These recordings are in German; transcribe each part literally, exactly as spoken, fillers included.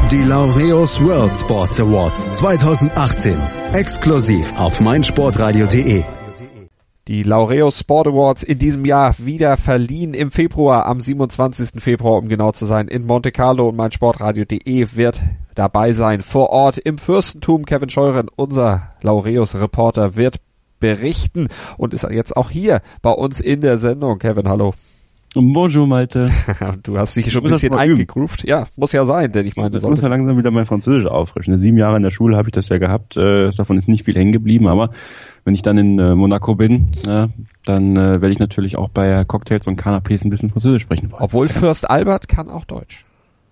Die Laureus World Sports Awards zwanzig achtzehn. Exklusiv auf meinsportradio punkt de. Die Laureus Sport Awards in diesem Jahr wieder verliehen im Februar, am siebenundzwanzigsten Februar, um genau zu sein, in Monte Carlo, und meinsportradio punkt de wird dabei sein. Vor Ort im Fürstentum. Kevin Scheuren, unser Laureus-Reporter, wird berichten und ist jetzt auch hier bei uns in der Sendung. Kevin, hallo. Bonjour, Malte. Du hast dich schon ein bisschen eingegroovt. Ja, muss ja sein, denn ich meine... Ich muss ja langsam wieder mein Französisch auffrischen. Sieben Jahre in der Schule habe ich das ja gehabt. Äh, davon ist nicht viel hängen geblieben, aber wenn ich dann in äh, Monaco bin, äh, dann äh, werde ich natürlich auch bei Cocktails und Canapés ein bisschen Französisch sprechen wollen. Obwohl Fürst Albert kann auch Deutsch.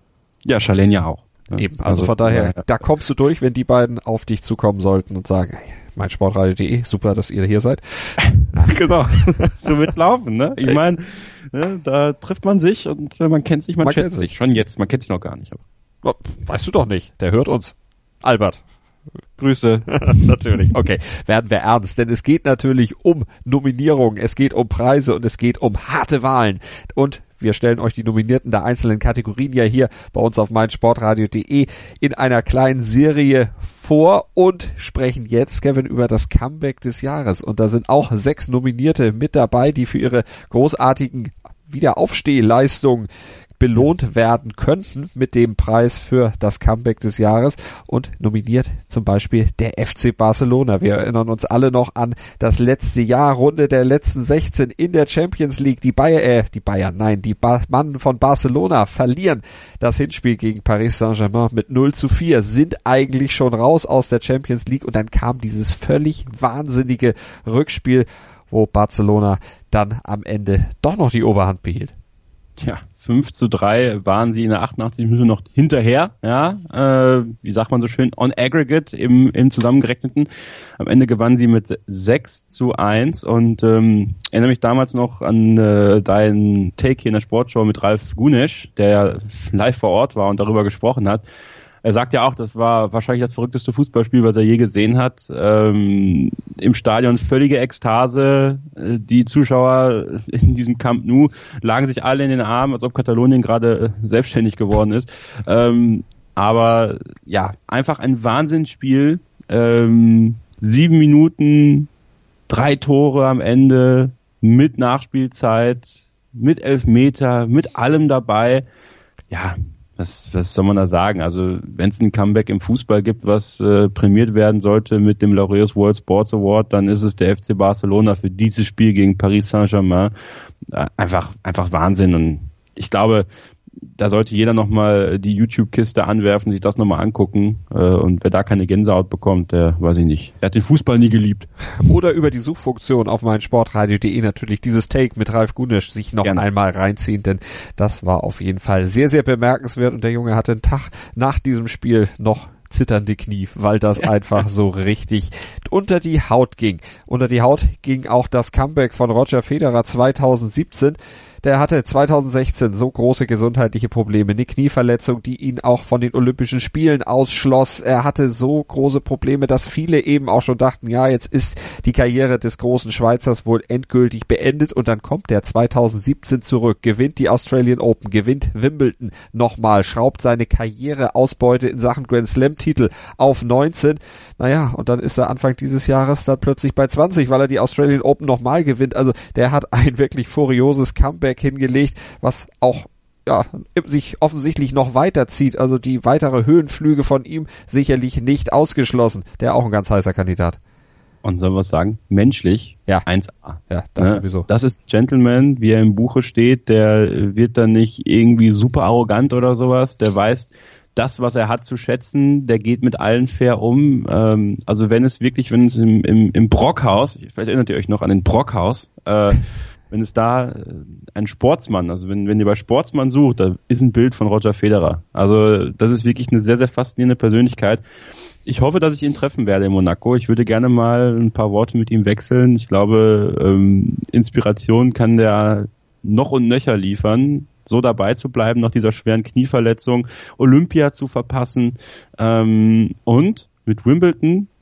Ja, Charlene ja auch. Ne? Eben, also, also von daher, ja, ja. Da kommst du durch, wenn die beiden auf dich zukommen sollten und sagen, hey, meinsportradio punkt de, super, dass ihr hier seid. Genau, so wird's laufen, ne? Ich meine, ne, da trifft man sich und man kennt sich, man, man schätzt sich. Schon jetzt, man kennt sich noch gar nicht. Aber. Weißt du doch nicht, der hört uns. Albert. Grüße. Natürlich. Okay, werden wir ernst, denn es geht natürlich um Nominierungen, es geht um Preise und es geht um harte Wahlen. Und wir stellen euch die Nominierten der einzelnen Kategorien ja hier bei uns auf meinsportradio punkt de in einer kleinen Serie vor und sprechen jetzt, Kevin, über das Comeback des Jahres. Und da sind auch sechs Nominierte mit dabei, die für ihre großartigen Wiederaufstehleistungen belohnt werden könnten mit dem Preis für das Comeback des Jahres, und nominiert zum Beispiel der F C Barcelona. Wir erinnern uns alle noch an das letzte Jahr, Runde der letzten sechzehn in der Champions League. Die Bayern, äh, die Bayern, nein, die ba- Mannen von Barcelona verlieren das Hinspiel gegen Paris Saint-Germain mit null zu vier, sind eigentlich schon raus aus der Champions League, und dann kam dieses völlig wahnsinnige Rückspiel, wo Barcelona dann am Ende doch noch die Oberhand behielt. Tja, fünf zu drei waren sie in der achtundachtzigsten Minute noch hinterher, ja, äh, wie sagt man so schön, on aggregate im, im Zusammengerechneten. Am Ende gewannen sie mit sechs zu eins, und ähm, erinnere mich damals noch an äh, deinen Take hier in der Sportshow mit Ralf Gunesch, der ja live vor Ort war und darüber gesprochen hat. Er sagt ja auch, das war wahrscheinlich das verrückteste Fußballspiel, was er je gesehen hat. Ähm, im Stadion völlige Ekstase. Die Zuschauer in diesem Camp Nou lagen sich alle in den Armen, als ob Katalonien gerade selbstständig geworden ist. Ähm, aber ja, einfach ein Wahnsinnsspiel. Ähm, sieben Minuten, drei Tore am Ende, mit Nachspielzeit, mit Elfmeter, mit allem dabei. Ja, Was, was soll man da sagen? Also wenn es ein Comeback im Fußball gibt, was äh, prämiert werden sollte mit dem Laureus World Sports Award, dann ist es der F C Barcelona für dieses Spiel gegen Paris Saint-Germain. Äh, einfach, einfach Wahnsinn. Und ich glaube, da sollte jeder nochmal die YouTube-Kiste anwerfen, sich das nochmal angucken. Äh, und wer da keine Gänsehaut bekommt, der weiß ich nicht. Er hat den Fußball nie geliebt. Oder über die Suchfunktion auf meinsportradio punkt de natürlich dieses Take mit Ralf Gunesch sich noch Gerne. einmal reinziehen, denn das war auf jeden Fall sehr, sehr bemerkenswert, und der Junge hatte einen Tag nach diesem Spiel noch zitternde Knie, weil das einfach so richtig unter die Haut ging. Unter die Haut ging auch das Comeback von Roger Federer zweitausendsiebzehn. Der hatte zweitausendsechzehn so große gesundheitliche Probleme, eine Knieverletzung, die ihn auch von den Olympischen Spielen ausschloss. Er hatte so große Probleme, dass viele eben auch schon dachten, ja, jetzt ist die Karriere des großen Schweizers wohl endgültig beendet, und dann kommt der zweitausendsiebzehn zurück, gewinnt die Australian Open, gewinnt Wimbledon nochmal, schraubt seine Karriereausbeute in Sachen Grand Slam Titel auf neunzehn. Naja, und dann ist er Anfang dieses Jahres dann plötzlich bei zwanzig, weil er die Australian Open nochmal gewinnt. Also der hat ein wirklich furioses Comeback hingelegt, was auch ja sich offensichtlich noch weiterzieht. Also die weitere Höhenflüge von ihm sicherlich nicht ausgeschlossen. Der auch ein ganz heißer Kandidat. Und sollen wir was sagen? Menschlich, ja. eins A. Ja, das ne? sowieso. Das ist Gentleman, wie er im Buche steht. Der wird dann nicht irgendwie super arrogant oder sowas. Der weiß, das, was er hat, zu schätzen, der geht mit allen fair um. Ähm, also wenn es wirklich, wenn es im, im, im Brockhaus, vielleicht erinnert ihr euch noch an den Brockhaus, äh, wenn es da äh, ein Sportsmann, also wenn, wenn ihr bei Sportsmann sucht, da ist ein Bild von Roger Federer. Also das ist wirklich eine sehr, sehr faszinierende Persönlichkeit. Ich hoffe, dass ich ihn treffen werde in Monaco. Ich würde gerne mal ein paar Worte mit ihm wechseln. Ich glaube, ähm, Inspiration kann der noch und nöcher liefern, so dabei zu bleiben nach dieser schweren Knieverletzung, Olympia zu verpassen, ähm, und mit Wimbledon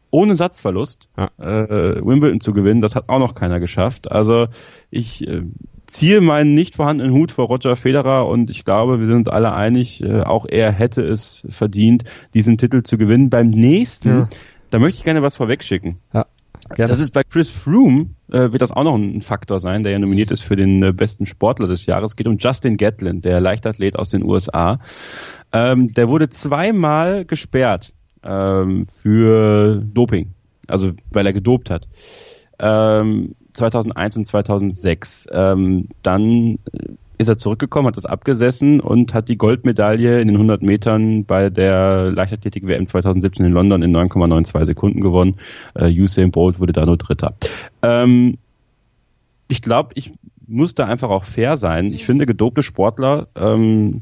ohne Satzverlust ja. äh, Wimbledon zu gewinnen. Das hat auch noch keiner geschafft. Also ich äh, ziehe meinen nicht vorhandenen Hut vor Roger Federer und ich glaube, wir sind uns alle einig, äh, auch er hätte es verdient, diesen Titel zu gewinnen. Beim nächsten, ja. da möchte ich gerne was vorwegschicken. Ja. Gerne. Das ist bei Chris Froome, äh, wird das auch noch ein Faktor sein, der ja nominiert ist für den äh, besten Sportler des Jahres. Es geht um Justin Gatlin, der Leichtathlet aus den U S A. Ähm, der wurde zweimal gesperrt ähm, für Doping, also weil er gedopt hat. Ähm, zweitausendeins und zweitausendsechs. Ähm, dann ist er zurückgekommen, hat das abgesessen und hat die Goldmedaille in den hundert Metern bei der Leichtathletik-W M zweitausendsiebzehn in London in neun Komma zweiundneunzig Sekunden gewonnen. Äh, Usain Bolt wurde da nur Dritter. Ähm, ich glaube, ich muss da einfach auch fair sein. Ich finde, gedopte Sportler ähm,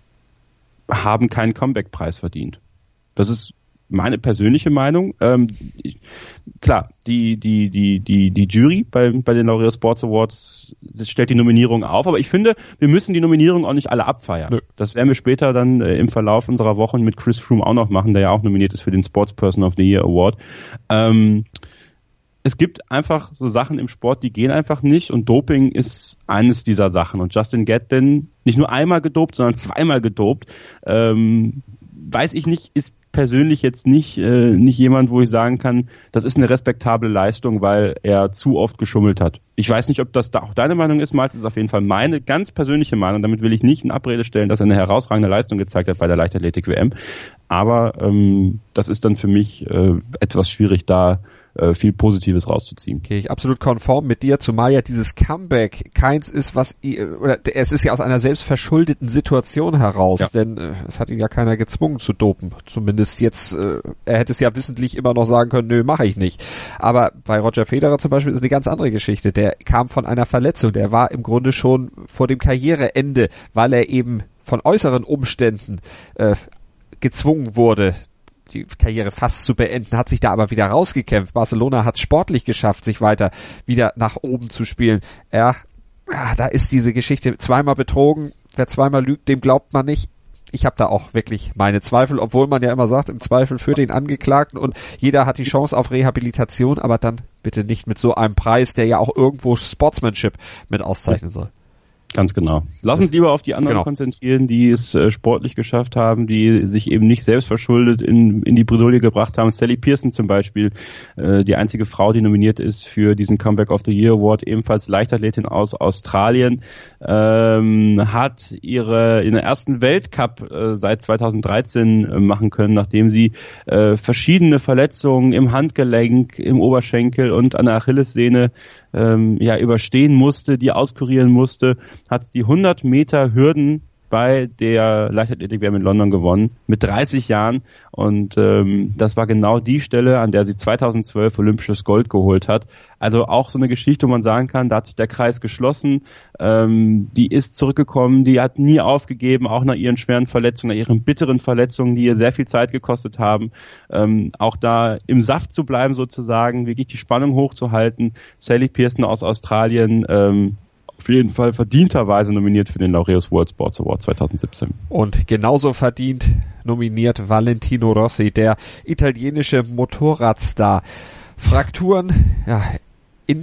haben keinen Comeback-Preis verdient. Das ist meine persönliche Meinung. Ähm, ich, klar, die die die die die Jury bei bei den Laureus Sports Awards stellt die Nominierung auf, aber ich finde, wir müssen die Nominierung auch nicht alle abfeiern. Nö. Das werden wir später dann äh, im Verlauf unserer Wochen mit Chris Froome auch noch machen, der ja auch nominiert ist für den Sportsperson of the Year Award. Ähm, es gibt einfach so Sachen im Sport, die gehen einfach nicht und Doping ist eines dieser Sachen. Und Justin Gatlin nicht nur einmal gedopt, sondern zweimal gedopt. Ähm, weiß ich nicht, ist persönlich jetzt nicht äh, nicht jemand, wo ich sagen kann, das ist eine respektable Leistung, weil er zu oft geschummelt hat. Ich weiß nicht, ob das da auch deine Meinung ist, Malte, das ist auf jeden Fall meine ganz persönliche Meinung. Damit will ich nicht in Abrede stellen, dass er eine herausragende Leistung gezeigt hat bei der Leichtathletik-W M. Aber ähm, das ist dann für mich äh, etwas schwierig, da äh, viel Positives rauszuziehen. Gehe ich absolut konform mit dir, zumal ja dieses Comeback keins ist, was oder es ist ja aus einer selbstverschuldeten Situation heraus, ja. denn äh, es hat ihn ja keiner gezwungen zu dopen. Zumindest jetzt, äh, er hätte es ja wissentlich immer noch sagen können, nö, mache ich nicht. Aber bei Roger Federer zum Beispiel ist eine ganz andere Geschichte. Der kam von einer Verletzung, der war im Grunde schon vor dem Karriereende, weil er eben von äußeren Umständen äh, gezwungen wurde, die Karriere fast zu beenden, hat sich da aber wieder rausgekämpft. Barcelona hat es sportlich geschafft, sich weiter wieder nach oben zu spielen. Ja, da ist diese Geschichte zweimal betrogen. Wer zweimal lügt, dem glaubt man nicht. Ich habe da auch wirklich meine Zweifel, obwohl man ja immer sagt, im Zweifel für den Angeklagten und jeder hat die Chance auf Rehabilitation, aber dann bitte nicht mit so einem Preis, der ja auch irgendwo Sportsmanship mit auszeichnen soll. Ganz genau. Lass uns lieber auf die anderen genau. konzentrieren, die es äh, sportlich geschafft haben, die sich eben nicht selbst verschuldet in, in die Bredouille gebracht haben. Sally Pearson zum Beispiel, äh, die einzige Frau, die nominiert ist für diesen Comeback of the Year Award, ebenfalls Leichtathletin aus Australien, ähm, hat ihre in der ersten Weltcup äh, seit zweitausenddreizehn äh, machen können, nachdem sie äh, verschiedene Verletzungen im Handgelenk, im Oberschenkel und an der Achillessehne ähm, ja überstehen musste, die auskurieren musste, hat die hundert Meter Hürden bei der Leichtathletik-W M in London gewonnen, mit dreißig Jahren. Und ähm, das war genau die Stelle, an der sie zweitausendzwölf olympisches Gold geholt hat. Also auch so eine Geschichte, wo man sagen kann, da hat sich der Kreis geschlossen. Ähm, die ist zurückgekommen, die hat nie aufgegeben, auch nach ihren schweren Verletzungen, nach ihren bitteren Verletzungen, die ihr sehr viel Zeit gekostet haben. Ähm, auch da im Saft zu bleiben sozusagen, wirklich die Spannung hochzuhalten. Sally Pearson aus Australien, ähm, auf jeden Fall verdienterweise nominiert für den Laureus World Sports Award zweitausendsiebzehn. Und genauso verdient nominiert Valentino Rossi, der italienische Motorradstar. Frakturen ja, in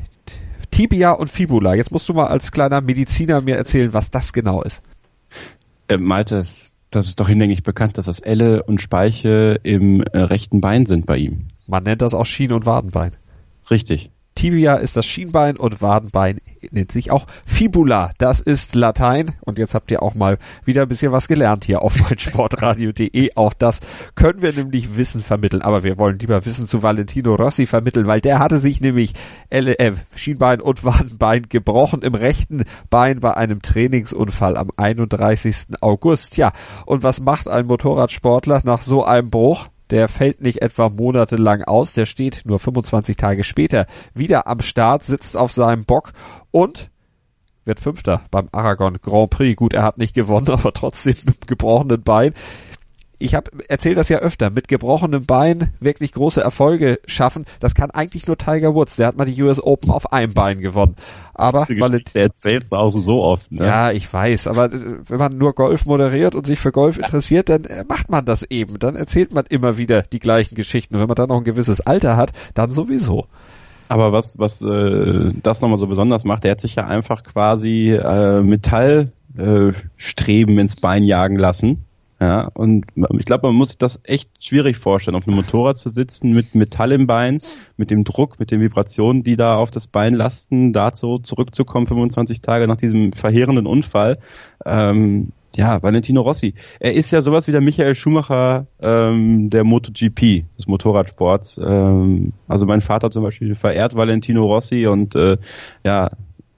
Tibia und Fibula. Jetzt musst du mal als kleiner Mediziner mir erzählen, was das genau ist. Äh, Malte, das ist doch hinlänglich bekannt, dass das Elle und Speiche im äh, rechten Bein sind bei ihm. Man nennt das auch Schien- und Wadenbein. Richtig. Tibia ist das Schienbein und Wadenbein nennt sich auch Fibula. Das ist Latein und jetzt habt ihr auch mal wieder ein bisschen was gelernt hier auf meinsportradio punkt de. Auch das können wir nämlich Wissen vermitteln, aber wir wollen lieber Wissen zu Valentino Rossi vermitteln, weil der hatte sich nämlich L äh, Schienbein und Wadenbein gebrochen im rechten Bein bei einem Trainingsunfall am einunddreißigsten August. Ja, und was macht ein Motorradsportler nach so einem Bruch? Der fällt nicht etwa monatelang aus, der steht nur fünfundzwanzig Tage später wieder am Start, sitzt auf seinem Bock und wird Fünfter beim Aragon Grand Prix. Gut, er hat nicht gewonnen, aber trotzdem mit dem gebrochenen Bein. ich habe erzähle das ja öfter, mit gebrochenem Bein wirklich große Erfolge schaffen, das kann eigentlich nur Tiger Woods, der hat mal die U S Open auf einem Bein gewonnen. Aber weil es, der erzählt es auch so oft. Ne? Ja, ich weiß, aber wenn man nur Golf moderiert und sich für Golf interessiert, dann macht man das eben, dann erzählt man immer wieder die gleichen Geschichten. Und wenn man dann noch ein gewisses Alter hat, dann sowieso. Aber was was äh, das nochmal so besonders macht, der hat sich ja einfach quasi äh, Metallstreben äh, ins Bein jagen lassen. Ja, und ich glaube, man muss sich das echt schwierig vorstellen, auf einem Motorrad zu sitzen mit Metall im Bein, mit dem Druck, mit den Vibrationen, die da auf das Bein lasten, dazu zurückzukommen, fünfundzwanzig Tage nach diesem verheerenden Unfall. Ähm, ja, Valentino Rossi. Er ist ja sowas wie der Michael Schumacher ähm, der MotoGP, des Motorradsports. Ähm, also mein Vater zum Beispiel verehrt Valentino Rossi und äh, ja,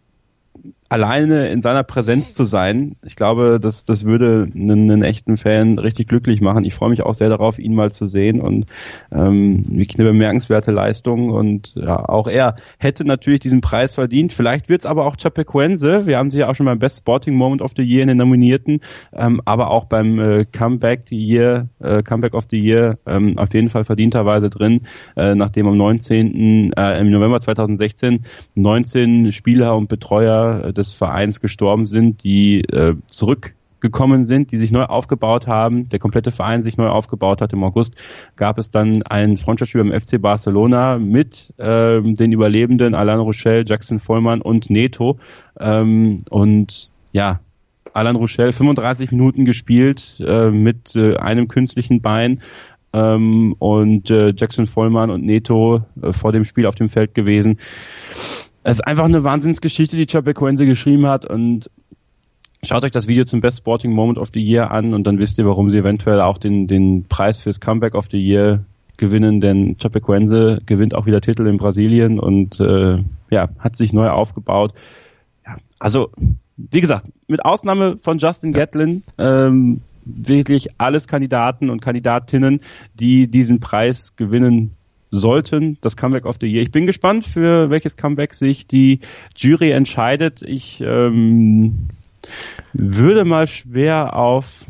alleine in seiner Präsenz zu sein, ich glaube, das, das würde einen, einen echten Fan richtig glücklich machen. Ich freue mich auch sehr darauf, ihn mal zu sehen und ähm, wirklich eine bemerkenswerte Leistung und ja, auch er hätte natürlich diesen Preis verdient. Vielleicht wird es aber auch Chapecoense. Wir haben sie ja auch schon beim Best Sporting Moment of the Year in den Nominierten, ähm, aber auch beim äh, Comeback the Year, äh, Comeback of the Year ähm, auf jeden Fall verdienterweise drin, äh, nachdem am neunzehnten Äh, im November zweitausendsechzehn neunzehn Spieler und Betreuer äh, des Vereins gestorben sind, die äh, zurückgekommen sind, die sich neu aufgebaut haben, der komplette Verein sich neu aufgebaut hat. Im August gab es dann ein Freundschaftsspiel beim F C Barcelona mit äh, den Überlebenden Alain Rouchel, Jackson Vollmann und Neto. Ähm, und ja, Alain Rouchel fünfunddreißig Minuten gespielt äh, mit äh, einem künstlichen Bein. Ähm, und äh, Jackson Vollmann und Neto äh, vor dem Spiel auf dem Feld gewesen. Es ist einfach eine Wahnsinnsgeschichte, die Chapecoense geschrieben hat und schaut euch das Video zum Best Sporting Moment of the Year an und dann wisst ihr, warum sie eventuell auch den, den Preis fürs Comeback of the Year gewinnen, denn Chapecoense gewinnt auch wieder Titel in Brasilien und äh, ja, hat sich neu aufgebaut. Ja, also, wie gesagt, mit Ausnahme von Justin Gatlin, ähm, wirklich alles Kandidaten und Kandidatinnen, die diesen Preis gewinnen sollten, das Comeback of the Year. Ich bin gespannt, für welches Comeback sich die Jury entscheidet. Ich ähm, würde mal schwer auf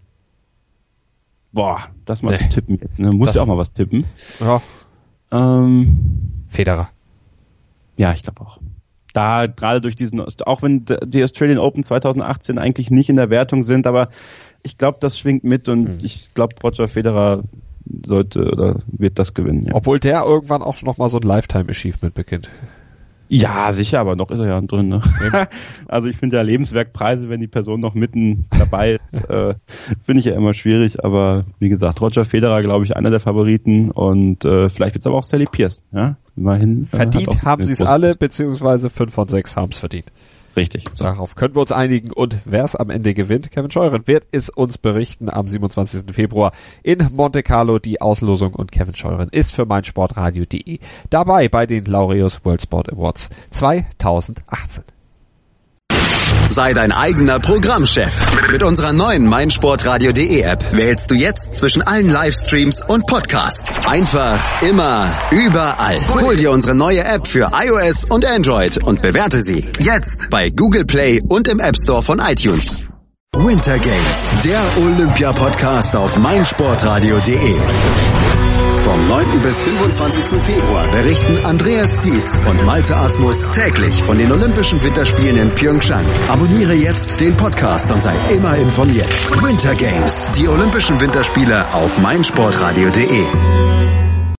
boah, das mal nee. zu tippen jetzt. Ne? Muss ja auch mal was tippen. Ja. Ähm, Federer. Ja, ich glaube auch. Da gerade durch diesen, auch wenn die Australian Open zweitausendachtzehn eigentlich nicht in der Wertung sind, aber ich glaube, das schwingt mit und hm. ich glaube, Roger Federer sollte oder wird das gewinnen. Ja. Obwohl der irgendwann auch noch mal so ein Lifetime-Achievement beginnt. Ja, sicher, aber noch ist er ja drin. Ne? Also ich finde ja Lebenswerkpreise, wenn die Person noch mitten dabei ist, äh, finde ich ja immer schwierig. Aber wie gesagt, Roger Federer, glaube ich, einer der Favoriten und äh, vielleicht wird es aber auch Sally Pierce. Ja, immerhin. Verdient äh, haben sie es alle, beziehungsweise fünf von sechs haben es verdient. Richtig. So. Darauf können wir uns einigen und wer es am Ende gewinnt, Kevin Scheuren, wird es uns berichten am siebenundzwanzigsten Februar in Monte Carlo die Auslosung und Kevin Scheuren ist für meinsportradio punkt de dabei bei den Laureus World Sport Awards zweitausendachtzehn. Sei dein eigener Programmchef. Mit unserer neuen meinsportradio punkt de App wählst du jetzt zwischen allen Livestreams und Podcasts. Einfach, immer, überall. Hol dir unsere neue App für iOS und Android und bewerte sie jetzt bei Google Play und im App Store von iTunes. Winter Games, der Olympia-Podcast auf meinsportradio punkt de. Vom neunten bis fünfundzwanzigsten Februar berichten Andreas Thies und Malte Asmus täglich von den Olympischen Winterspielen in Pyeongchang. Abonniere jetzt den Podcast und sei immer informiert. Winter Games, die Olympischen Winterspiele auf meinsportradio punkt de.